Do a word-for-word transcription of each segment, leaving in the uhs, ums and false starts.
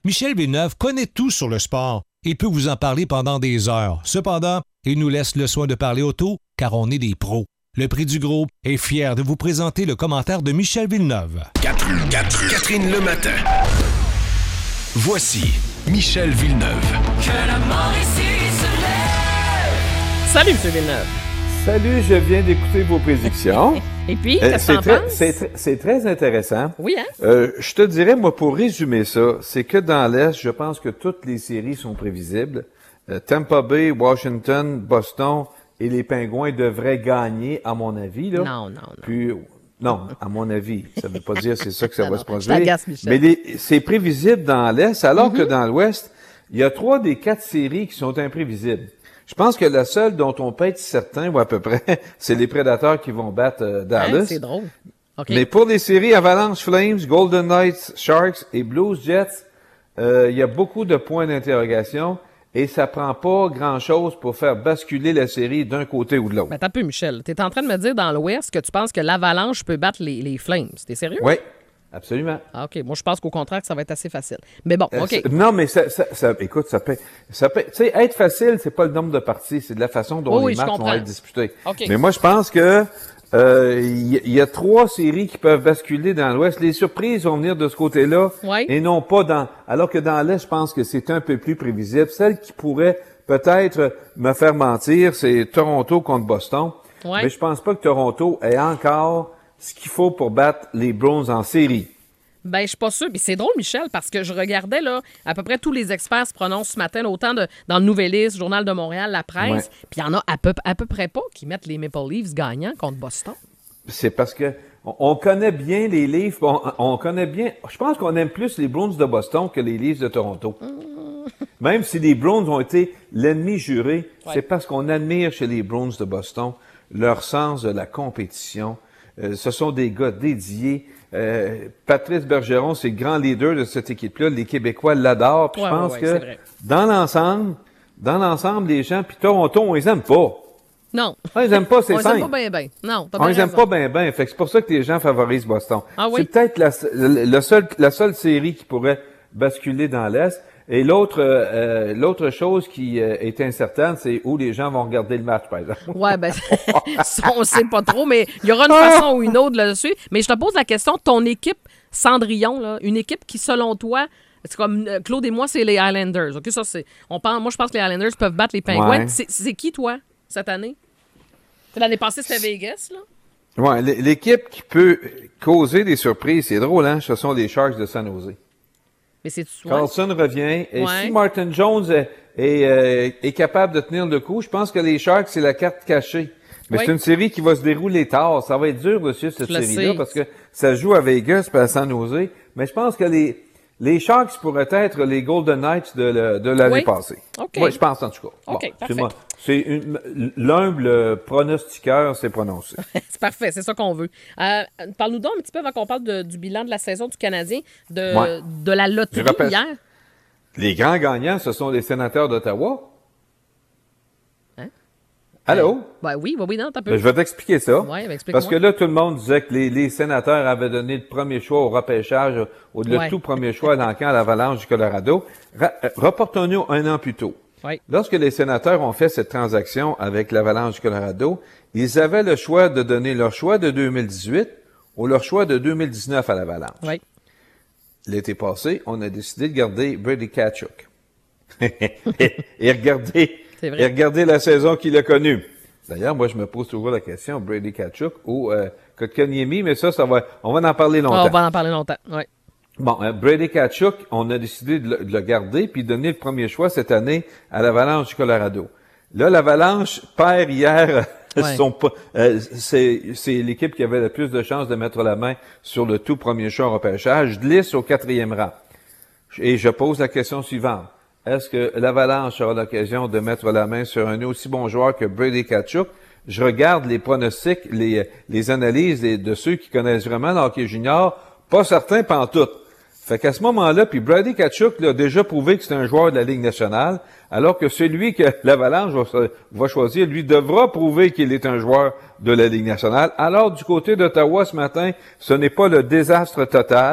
Michel Villeneuve connaît tout sur le sport. Il peut vous en parler pendant des heures. Cependant, il nous laisse le soin de parler auto, car on est des pros. Le Prix du Gros est fier de vous présenter le commentaire de Michel Villeneuve. Catherine, Catherine, Catherine le matin. Voici Michel Villeneuve. Que la Mauricie se lève. Salut, M. Villeneuve. Salut, je viens d'écouter vos prédictions. Et puis, Euh, qu'est-ce que c'est t'en très, penses? c'est, tr- c'est très intéressant. Oui, hein? Euh, je te dirais, moi, pour résumer ça, c'est que dans l'Est, je pense que toutes les séries sont prévisibles. Euh, Tampa Bay, Washington, Boston et les Pingouins devraient gagner, à mon avis. Là. Non, non, non. Puis, non, à mon avis. Ça veut pas dire c'est ça que ça Non, va non, se je produire. t'agace, Michel. Mais les- c'est prévisible dans l'Est, alors Mm-hmm. que dans l'Ouest, il y a trois des quatre séries qui sont imprévisibles. Je pense que la seule dont on peut être certain, ou à peu près, c'est les Prédateurs qui vont battre euh, Dallas. Hein, c'est drôle. OK. Mais pour les séries Avalanche Flames, Golden Knights, Sharks et Blues Jets, euh, il y a beaucoup de points d'interrogation et ça prend pas grand-chose pour faire basculer la série d'un côté ou de l'autre. Ben, t'as peu, Michel. T'es en train de me dire dans l'Ouest que tu penses que l'Avalanche peut battre les, les Flames. T'es sérieux? Oui, absolument. Ah, OK. Moi, je pense qu'au contraire, que ça va être assez facile. Mais bon, Euh, OK. c'est- Non, mais ça, ça, ça- écoute, ça peut, ça peut, tu sais, être facile, c'est pas le nombre de parties, c'est de la façon dont Oui, oui, les je matchs comprends. vont être disputés. OK. Mais moi, je pense que euh, il y, y a trois séries qui peuvent basculer dans l'Ouest. Les surprises vont venir de ce côté-là Oui. et non pas dans. Alors que dans l'Est, je pense que c'est un peu plus prévisible. Celle qui pourrait peut-être me faire mentir, c'est Toronto contre Boston. Ouais. Mais je pense pas que Toronto ait encore ce qu'il faut pour battre les Browns en série. Ben, je suis pas sûre. Puis c'est drôle, Michel, parce que je regardais, là, à peu près tous les experts se prononcent ce matin, là, autant de, dans le Nouvelliste, Journal de Montréal, La Presse. Ouais. Puis il y en a à peu, à peu près pas qui mettent les Maple Leafs gagnants contre Boston. C'est parce que on, on connaît bien les Leafs, on, on connaît bien. Je pense qu'on aime plus les Bruins de Boston que les Leafs de Toronto. Même si les Bruins ont été l'ennemi juré, Ouais. c'est parce qu'on admire chez les Bruins de Boston leur sens de la compétition. Euh, ce sont des gars dédiés. Euh, Patrice Bergeron, c'est le grand leader de cette équipe-là. Les Québécois l'adorent. Puis Ouais, je pense ouais, ouais, c'est que vrai. dans l'ensemble, dans l'ensemble, les gens, puis Toronto, on les aime pas. Non. On les aime pas, c'est On les aime simple. pas bien, bien. Non, t'as On bien les aime raison. pas bien, bien. Fait que c'est pour ça que les gens favorisent Boston. Ah oui? C'est peut-être la, le, le seul, la seule série qui pourrait basculer dans l'Est. Et l'autre, euh, l'autre chose qui euh, est incertaine, c'est où les gens vont regarder le match, par exemple. Ouais, ben, ça, on sait pas trop, mais il y aura une façon ou une autre là-dessus. Mais je te pose la question, ton équipe Cendrillon, là, une équipe qui, selon toi, c'est comme euh, Claude et moi, c'est les Islanders. OK, ça, c'est. On pense, moi, je pense que les Islanders peuvent battre les Penguins. Ouais. C'est, c'est qui, toi, cette année? L'année passée, c'était Vegas, là? Ouais, l- l'équipe qui peut causer des surprises, c'est drôle, hein, ce sont les Sharks de San Jose. Mais c'est ouais. Carlson revient. Et Ouais. si Martin Jones est, est, euh, est capable de tenir le coup, je pense que les Sharks, c'est la carte cachée. Mais Oui. c'est une série qui va se dérouler tard. Ça va être dur de suivre cette Je le série-là sais. parce que ça se joue à Vegas et à San Jose. Mais je pense que les, les Sharks pourraient être les Golden Knights de, le- de l'année Oui. passée. OK. Oui, je pense en tout cas. OK, c'est parfait. moi. C'est une- l'humble pronostiqueur s'est prononcé. C'est parfait, c'est ça qu'on veut. Euh, parle-nous donc un petit peu avant qu'on parle de- du bilan de la saison du Canadien, de, Ouais. de la loterie Je rappelle- hier. Les grands gagnants, ce sont les sénateurs d'Ottawa. Hein? Allô? Ben oui, oui, oui, non, t'as peu. Ben, je vais t'expliquer ça. Ouais, ben, explique-moi. Parce que là, tout le monde disait que les, les sénateurs avaient donné le premier choix au repêchage, au le Ouais. tout premier choix dans le camp à l'Avalanche du Colorado. Ra- euh, Reportons-nous un an plus tôt. Oui. Lorsque les sénateurs ont fait cette transaction avec l'Avalanche du Colorado, ils avaient le choix de donner leur choix de deux mille dix-huit ou leur choix de deux mille dix-neuf à l'Avalanche. Oui. L'été passé, on a décidé de garder Brady Tkachuk. et regardez, C'est vrai. et regardez la saison qu'il a connue. D'ailleurs, moi, je me pose toujours la question, Brady Tkachuk ou euh, Kotkaniemi, mais ça, ça va, on va en parler longtemps. Ah, on va en parler longtemps. Oui. Bon, euh, Brady Tkachuk, on a décidé de le, de le garder puis de donner le premier choix cette année à l'Avalanche du Colorado. Là, l'Avalanche perd hier. Ouais. Son, pa- euh, c'est, c'est l'équipe qui avait le plus de chances de mettre la main sur le tout premier choix en repêchage, glisse au quatrième rang. Et je pose la question suivante. Est-ce que l'Avalanche aura l'occasion de mettre la main sur un aussi bon joueur que Brady Tkachuk? Je regarde les pronostics, les, les analyses des- de ceux qui connaissent vraiment le hockey junior, pas certains pantoute. Fait qu'à ce moment-là, puis Brady Tkachuk l'a déjà prouvé que c'est un joueur de la Ligue nationale, alors que celui que l'Avalanche va, va choisir, lui, devra prouver qu'il est un joueur de la Ligue nationale. Alors, du côté d'Ottawa ce matin, ce n'est pas le désastre total.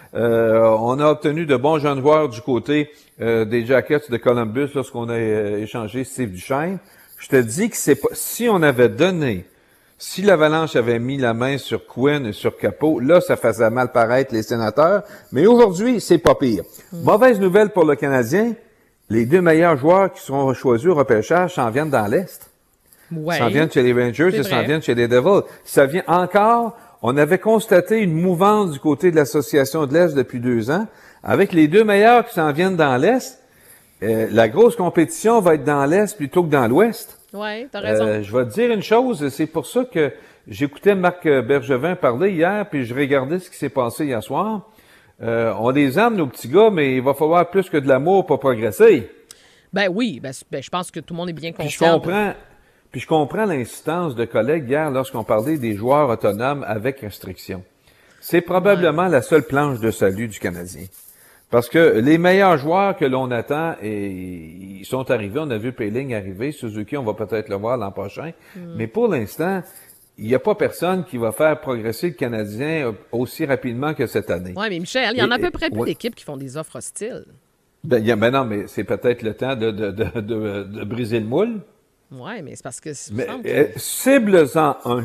Euh, on a obtenu de bons jeunes joueurs du côté euh, des Jackets de Columbus lorsqu'on a euh, échangé Steve Duchesne. Je te dis que c'est pas, si on avait donné, si l'Avalanche avait mis la main sur Quinn et sur Capo, là, ça faisait mal paraître les Sénateurs. Mais aujourd'hui, c'est pas pire. Mm. Mauvaise nouvelle pour le Canadien. Les deux meilleurs joueurs qui seront choisis au repêchage s'en viennent dans l'Est. Ouais. S'en viennent chez les Rangers C'est et s'en vrai. viennent chez les Devils. Ça vient encore, on avait constaté une mouvance du côté de l'Association de l'Est depuis deux ans. Avec les deux meilleurs qui s'en viennent dans l'Est, euh, la grosse compétition va être dans l'Est plutôt que dans l'Ouest. Oui, t'as raison. Euh, je vais te dire une chose, c'est pour ça que j'écoutais Marc Bergevin parler hier, puis je regardais ce qui s'est passé hier soir. Euh, on les aime, nos petits gars, mais il va falloir plus que de l'amour pour progresser. Ben oui, ben, ben, je pense que tout le monde est bien Puis je conscient. comprends, puis je comprends l'insistance de collègues hier lorsqu'on parlait des joueurs autonomes avec restriction. C'est probablement ouais. la seule planche de salut du Canadien. Parce que les meilleurs joueurs que l'on attend, et ils sont arrivés, on a vu Péling arriver, Suzuki, on va peut-être le voir l'an prochain, mm. mais pour l'instant, il n'y a pas personne qui va faire progresser le Canadien aussi rapidement que cette année. Oui, mais Michel, il y en a à peu près plus ouais. d'équipes qui font des offres hostiles. Ben, y a, ben non, mais c'est peut-être le temps de, de, de, de, de briser le moule. Oui, mais c'est parce que... Mais que... euh, cible-en un.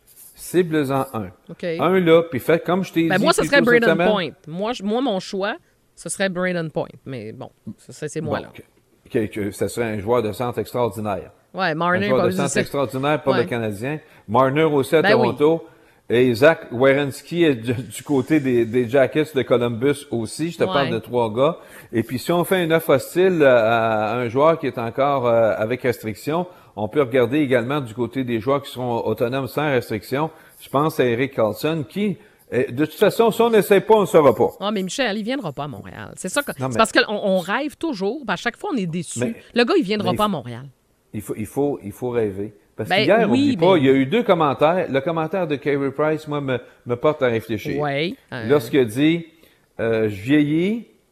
Cible-en un. Okay. Un là, puis fait comme je t'ai ben dit... Moi, ce serait Braden semaine... Point. Moi, je, moi, mon choix, ce serait Braden Point. Mais bon, ça, c'est moi, bon, là. Que, que, que ça serait un joueur de centre extraordinaire. Oui, Marner... Un joueur pas de centre c'est... extraordinaire pour ouais. le Canadien. Marner aussi à ben Toronto. Oui. Et Zach Werenski est du, du côté des, des Jackets de Columbus aussi. Je te ouais. parle de trois gars. Et puis, si on fait une offre hostile à, à un joueur qui est encore euh, avec restriction, on peut regarder également du côté des joueurs qui seront autonomes sans restriction. Je pense à Erik Karlsson qui, de toute façon, si on n'essaie pas, on ne saura pas. Ah, mais Michel, il ne viendra pas à Montréal. C'est ça que, non, mais, c'est parce qu'on on rêve toujours. À chaque fois, on est déçu. Mais, le gars, il ne viendra pas faut, à Montréal. Il faut, il faut, il faut rêver. Parce ben, qu'hier, oui, oublie mais... pas, il y a eu deux commentaires. Le commentaire de Carey Price, moi, me, me porte à réfléchir. Oui. Euh... Lorsqu'il a dit euh, « Je vieillis mm. »,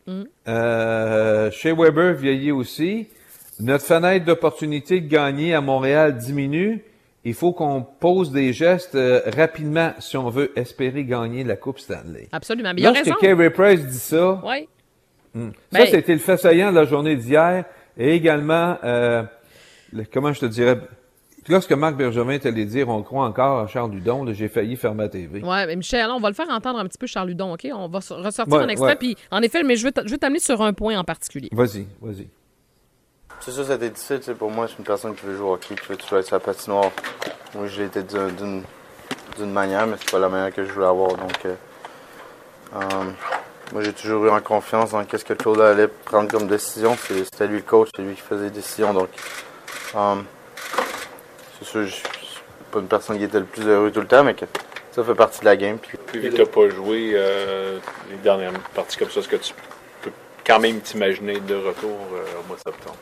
euh, Shea Weber vieillit aussi, notre fenêtre d'opportunité de gagner à Montréal diminue, il faut qu'on pose des gestes euh, rapidement si on veut espérer gagner la Coupe Stanley. Absolument, mais il a raison. Lorsque Carey Price dit ça, oui. hmm, ben... ça, c'était le fait saillant de la journée d'hier, et également... Euh, Le, comment je te dirais, lorsque Marc Bergevin est allé dire on croit encore à Charles Hudon, là, j'ai failli fermer la T V. Oui, mais Michel, on va le faire entendre un petit peu Charles Hudon, OK? On va ressortir ouais, un extrait. Ouais. Puis, en effet, mais je veux, je veux t'amener sur un point en particulier. Vas-y, vas-y. C'est sûr, ça a été difficile. Tu sais, pour moi, je suis une personne qui veut jouer au hockey, qui veut toujours être sur la patinoire. Moi, je l'ai été d'une, d'une manière, mais c'est pas la manière que je voulais avoir. Donc, euh, um, moi, j'ai toujours eu en confiance dans qu'est-ce que Claude allait prendre comme décision. C'est, c'était lui le coach, c'est lui qui faisait les décisions. Donc, um, c'est sûr, je suis pas une personne qui était le plus heureux tout le temps, mais que ça fait partie de la game. Puis, puis vu que tu n'as pas joué euh, les dernières parties comme ça, est-ce que tu peux quand même t'imaginer de retour euh, au mois de septembre?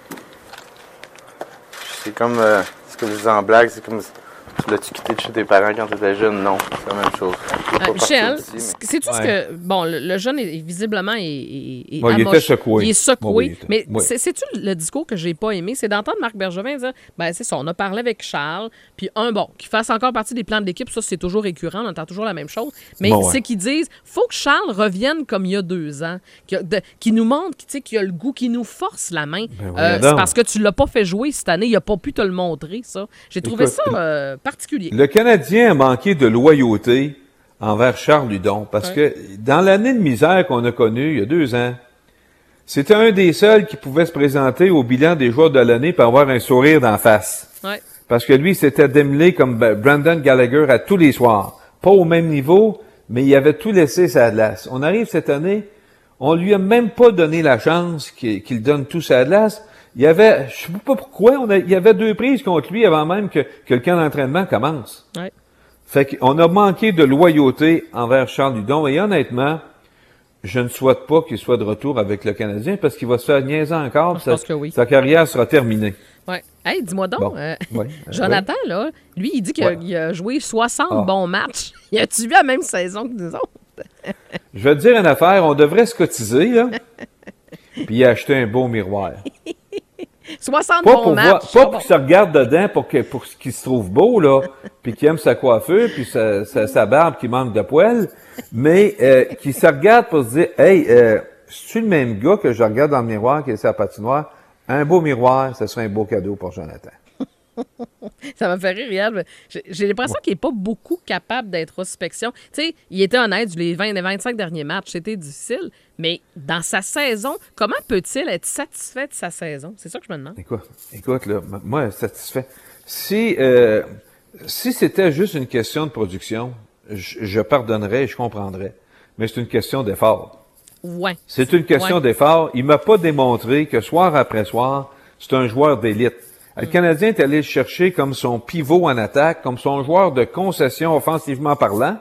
C'est comme, euh, c'est comme je disais en blague, c'est comme... L'as-tu quitté de chez tes parents quand tu étais jeune? Non, c'est la même chose. Euh, Michel, sais-tu ce que... Bon, le, le jeune, est, visiblement, est, est, est ouais, il était secoué. Il est secoué. Ouais, oui, il était, mais oui. c'est, sais-tu le discours que j'ai pas aimé? C'est d'entendre Marc Bergevin dire, ben c'est ça, on a parlé avec Charles, puis un, bon, qu'il fasse encore partie des plans de l'équipe, ça, c'est toujours récurrent, on entend toujours la même chose. Mais bon, c'est ouais. qu'ils disent, faut que Charles revienne comme il y a deux ans, qu'il, de, qu'il nous montre qu'il, qu'il a le goût, qu'il nous force la main. Ben euh, c'est parce que tu l'as pas fait jouer cette année, il a pas pu te le montrer, ça. J'ai trouvé Écoute, ça euh, particulier. Le Canadien a manqué de loyauté envers Charles Hudon, parce ouais. que dans l'année de misère qu'on a connue il y a deux ans, c'était un des seuls qui pouvait se présenter au bilan des joueurs de l'année pour avoir un sourire d'en face. Ouais. Parce que lui, c'était démêlé comme Brandon Gallagher à tous les soirs. Pas au même niveau, mais il avait tout laissé sa glace. On arrive cette année, on lui a même pas donné la chance qu'il, qu'il donne tout sa glace. Il y avait, je sais pas pourquoi, on a, il y avait deux prises contre lui avant même que, que le camp d'entraînement commence. Ouais. Fait qu'on a manqué de loyauté envers Charles Hudon. Et honnêtement, je ne souhaite pas qu'il soit de retour avec le Canadien parce qu'il va se faire niaiser encore. Je pense que oui. Sa carrière sera terminée. Ouais. Hey, dis-moi donc, bon. euh, ouais. Jonathan, ouais. là, lui, il dit qu'il ouais. a, il a joué soixante ah. bons matchs. Il a-tu vu la même saison que nous autres? Je vais te dire une affaire, on devrait se cotiser, là, puis acheter un beau miroir. soixante Pas bons pour, matchs. voir, pas Ah, pour bon. qu'il se regarde dedans pour que pour qu'il se trouve beau, là, puis qu'il aime sa coiffure, puis sa, sa, sa barbe qui manque de poils, mais euh, qu'il se regarde pour se dire, hey, euh, c'est-tu le même gars que je regarde dans le miroir qui est sa patinoire? Un beau miroir, ce serait un beau cadeau pour Jonathan. Ça m'a fait rire, Yann. J'ai, j'ai l'impression qu'il n'est pas beaucoup capable d'introspection. Tu sais, il était honnête, les vingt, les vingt-cinq derniers matchs, c'était difficile, mais dans sa saison, comment peut-il être satisfait de sa saison? C'est ça que je me demande. Écoute, écoute, là, m- moi, satisfait. Si, euh, si c'était juste une question de production, je, je pardonnerais et je comprendrais. Mais c'est une question d'effort. Ouais. C'est une question Ouais. d'effort. Il m'a pas démontré que soir après soir, c'est un joueur d'élite. Le Canadien est allé le chercher comme son pivot en attaque, comme son joueur de concession offensivement parlant.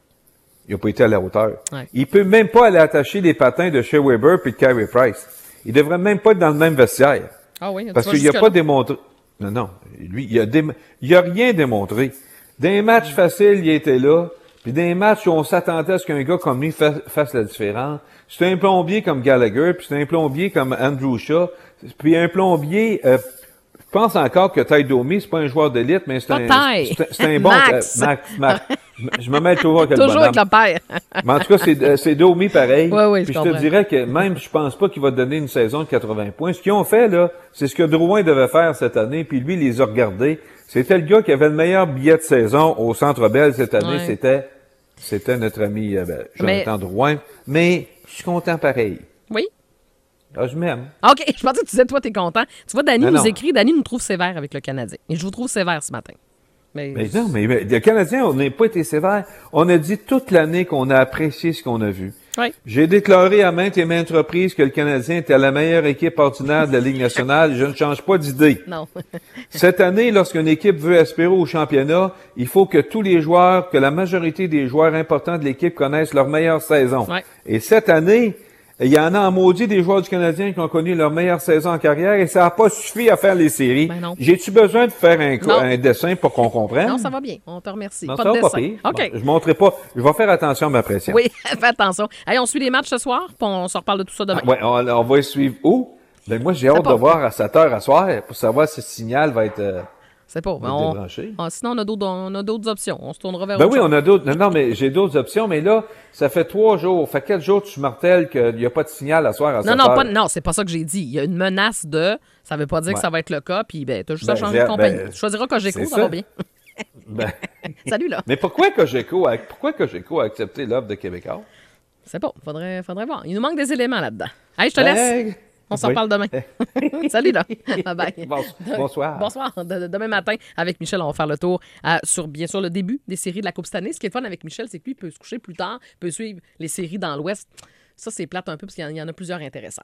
Il n'a pas été à la hauteur. Ouais. Il peut même pas aller attacher les patins de Shea Weber puis de Carey Price. Il devrait même pas être dans le même vestiaire. Ah oui, Parce tu vas qu'il n'a jusque-là. pas démontré. Non, non. Lui, il a, dé... il a rien démontré. Dans les matchs faciles, il était là. Puis dans les matchs où on s'attendait à ce qu'un gars comme lui fa- fasse la différence, c'est un plombier comme Gallagher, puis c'est un plombier comme Andrew Shaw, puis un plombier. Euh, je pense encore que Ty Domi, c'est pas un joueur d'élite, mais c'est Pas un, Ty. c'est, c'est un bon. Max. euh, Max, Max. Je me mets toujours avec le Toujours avec bonhomme. le père. Mais en tout cas, c'est, euh, c'est Domi pareil. Oui, oui, je Puis je te comprends. dirais que même, je pense pas qu'il va te donner une saison de quatre-vingts points. Ce qu'ils ont fait, là, c'est ce que Drouin devait faire cette année, puis lui, il les a regardés. C'était le gars qui avait le meilleur billet de saison au Centre Bell cette année. Ouais. C'était, c'était notre ami, euh, ben, Jonathan Drouin. Mais je suis content pareil. Oui. Ah, je m'aime. OK, je pensais que tu disais, toi, t'es content. Tu vois, Danny Non, nous non. écrit, Danny nous trouve sévère avec le Canadien. Et je vous trouve sévère ce matin. Mais, Mais non, mais, mais le Canadien, on n'a pas été sévère. On a dit toute l'année qu'on a apprécié ce qu'on a vu. Oui. J'ai déclaré à maintes et maintes reprises que le Canadien était la meilleure équipe ordinaire de la Ligue nationale. Je ne change pas d'idée. Non. Cette année, lorsqu'une équipe veut aspirer au championnat, il faut que tous les joueurs, que la majorité des joueurs importants de l'équipe connaissent leur meilleure saison. Ouais. Et cette année, il y en a en maudit des joueurs du Canadien qui ont connu leur meilleure saison en carrière et ça n'a pas suffi à faire les séries. Ben non. J'ai-tu besoin de faire un, co- Non. un dessin pour qu'on comprenne? Non, ça va bien. On te remercie. Non, pas ça de va dessin. pas pire. OK. Bon, je montrerai pas. Je vais faire attention à ma pression. Oui, fais attention. Allez, on suit les matchs ce soir, puis on se reparle de tout ça demain. Ah, ouais, on, on va y suivre où? Ben, moi, j'ai hâte pas. de voir à sept heures à soir pour savoir si le signal va être, euh, C'est pas. va être On- débranché. Ah, sinon, on a, d'autres, on a d'autres options. On se tournera vers Ben autre oui, chose. on a d'autres. Non, non, mais j'ai d'autres options, mais là, ça fait trois jours. Fait quatre jours tu martèles qu'il n'y a pas de signal à soir à Non, sept non, heures. pas, non, c'est pas ça que j'ai dit. Il y a une menace de. Ça veut pas dire que Ouais. ça va être le cas, puis ben, t'as juste Ben, à changer j'ai- de compagnie. ben, tu choisiras Cogeco, c'est ça, ça. va bien. Ben, Salut, là. mais pourquoi Cogeco a, pourquoi Cogeco a accepté l'offre de Québécois? C'est pas. Faudrait, faudrait voir. Il nous manque des éléments là-dedans. Allez, je te laisse. Hey! On s'en Oui. parle demain. Salut, là. Bye-bye. Bon- bonsoir. Bonsoir. De- de- demain matin, avec Michel, on va faire le tour euh, sur, bien sûr, le début des séries de la Coupe cette année. Ce qui est fun avec Michel, c'est que lui, il peut se coucher plus tard, peut suivre les séries dans l'Ouest. Ça, c'est plate un peu parce qu'il y en- il y en a plusieurs intéressantes.